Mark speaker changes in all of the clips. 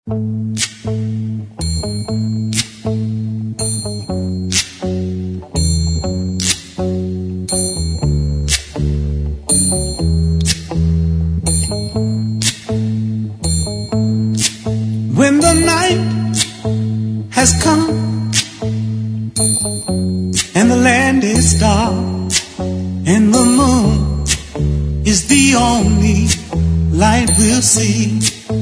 Speaker 1: When the night has come and the land is dark and the moon is the only light we'll see.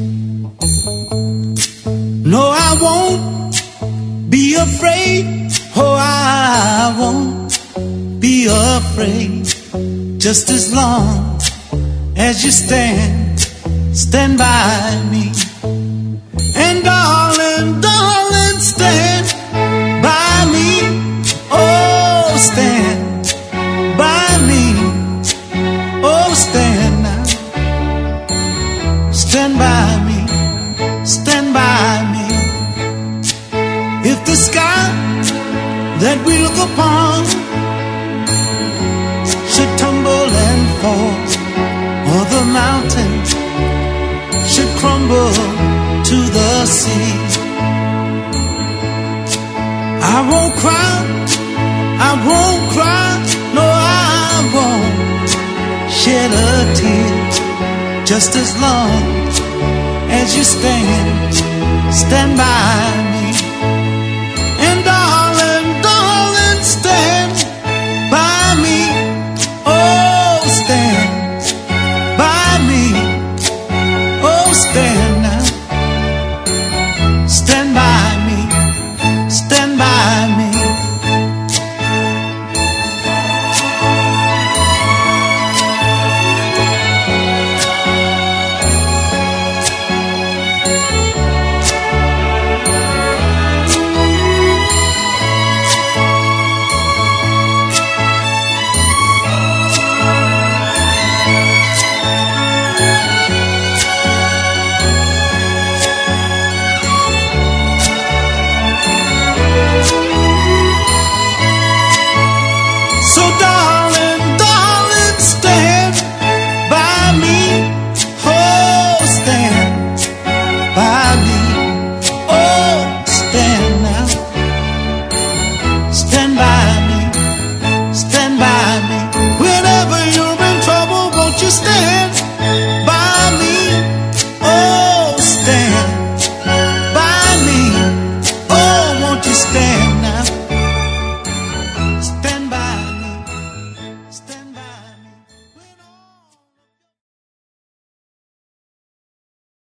Speaker 1: No, I won't be afraid. Oh, I won't be afraid. Just as long as you stand by me. And darling, darling, stand by me. Oh, stand by me. Oh, stand now. Stand by me. Stand by me. If the sky that we look upon should tumble and fall, or the mountains should crumble to the sea, I won't cry, I won't cry, no, I won't shed a tear. Just as long as you stand by me.